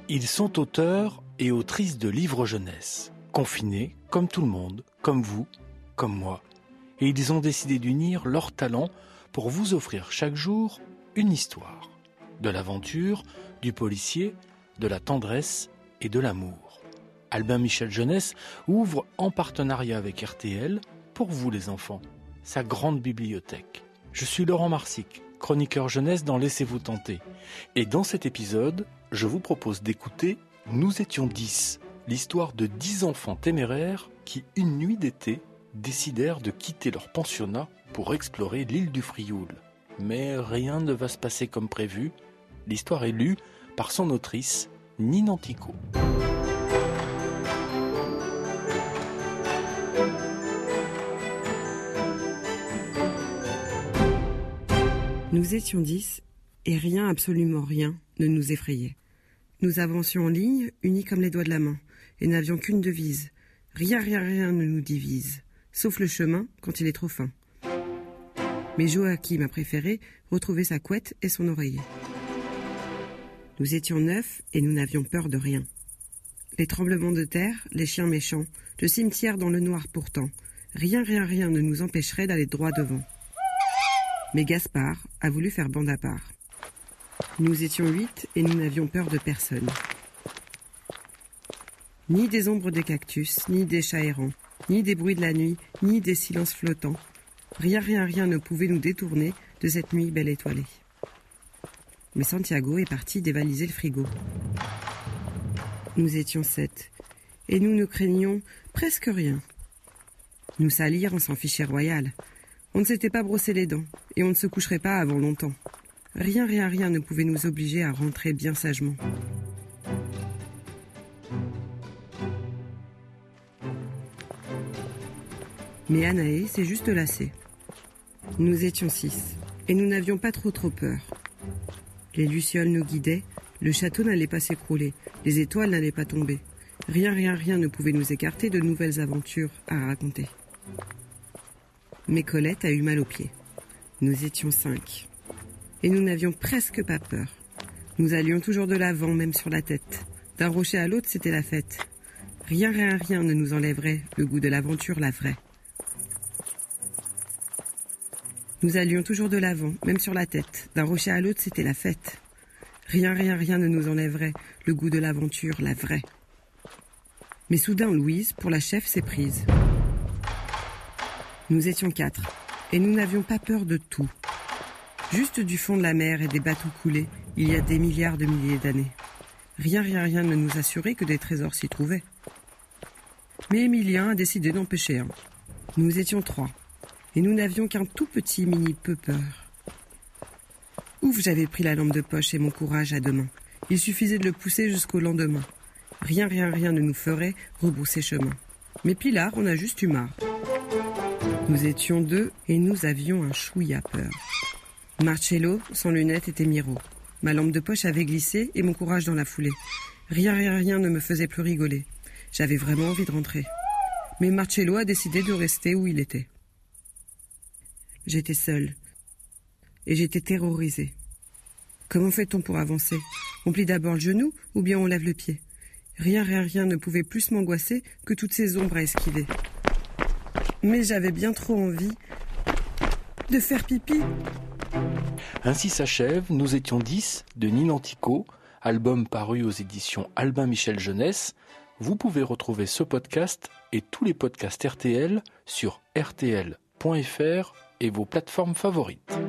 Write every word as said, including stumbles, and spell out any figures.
Ils sont auteurs et autrices de livres jeunesse, confinés comme tout le monde, comme vous, comme moi. Et ils ont décidé d'unir leurs talents pour vous offrir chaque jour une histoire. De l'aventure, du policier, de la tendresse et de l'amour. Albin Michel Jeunesse ouvre en partenariat avec R T L, pour vous les enfants, sa grande bibliothèque. Je suis Laurent Marsic, chroniqueur jeunesse dans Laissez-vous tenter. Et dans cet épisode, je vous propose d'écouter « Nous étions dix », l'histoire de dix enfants téméraires qui, une nuit d'été, décidèrent de quitter leur pensionnat pour explorer l'île du Frioul. Mais rien ne va se passer comme prévu. L'histoire est lue par son autrice, Nine Antico. Nous étions dix, et rien, absolument rien, ne nous effrayait. Nous avancions en ligne, unis comme les doigts de la main, et n'avions qu'une devise. Rien, rien, rien ne nous divise, sauf le chemin quand il est trop fin. Mais Joachim, ma préférée, retrouvait sa couette et son oreiller. Nous étions neuf, et nous n'avions peur de rien. Les tremblements de terre, les chiens méchants, le cimetière dans le noir pourtant, rien, rien, rien ne nous empêcherait d'aller droit devant. Mais Gaspard a voulu faire bande à part. Nous étions huit et nous n'avions peur de personne. Ni des ombres des cactus, ni des chats errants, ni des bruits de la nuit, ni des silences flottants. Rien, rien, rien ne pouvait nous détourner de cette nuit belle étoilée. Mais Santiago est parti dévaliser le frigo. Nous étions sept, et nous ne craignions presque rien. Nous salir, on s'en fichait royal. On ne s'était pas brossé les dents, et on ne se coucherait pas avant longtemps. Rien, rien, rien ne pouvait nous obliger à rentrer bien sagement. Mais Anaé s'est juste lassée. Nous étions six, et nous n'avions pas trop trop peur. Les lucioles nous guidaient, le château n'allait pas s'écrouler, les étoiles n'allaient pas tomber. Rien, rien, rien ne pouvait nous écarter de nouvelles aventures à raconter. Mais Colette a eu mal aux pieds. Nous étions cinq. Et nous n'avions presque pas peur. Nous allions toujours de l'avant, même sur la tête. D'un rocher à l'autre, c'était la fête. Rien, rien, rien ne nous enlèverait le goût de l'aventure, la vraie. Nous allions toujours de l'avant, même sur la tête. D'un rocher à l'autre, c'était la fête. Rien, rien, rien ne nous enlèverait le goût de l'aventure, la vraie. Mais soudain, Louise, pour la chef, s'est prise. Nous étions quatre, et nous n'avions pas peur de tout. Juste du fond de la mer et des bateaux coulés, il y a des milliards de milliers d'années. Rien, rien, rien ne nous assurait que des trésors s'y trouvaient. Mais Émilien a décidé d'en pêcher un. Nous étions trois, et nous n'avions qu'un tout petit mini peu peur. Ouf, j'avais pris la lampe de poche et mon courage à deux mains. Il suffisait de le pousser jusqu'au lendemain. Rien, rien, rien ne nous ferait rebrousser chemin. Mais Pilar, on a juste eu marre. Nous étions deux et nous avions un chouïa peur. Marcello, sans lunettes, était Miro. Ma lampe de poche avait glissé et mon courage dans la foulée. Rien, rien, rien ne me faisait plus rigoler. J'avais vraiment envie de rentrer. Mais Marcello a décidé de rester où il était. J'étais seule. Et j'étais terrorisée. Comment fait-on pour avancer? On plie d'abord le genou ou bien on lève le pied? Rien, rien, rien ne pouvait plus m'angoisser que toutes ces ombres à esquiver. Mais j'avais bien trop envie de faire pipi. Ainsi s'achève « Nous étions dix » de Nine Antico, album paru aux éditions Albin Michel Jeunesse. Vous pouvez retrouver ce podcast et tous les podcasts R T L sur r t l point f r et vos plateformes favorites.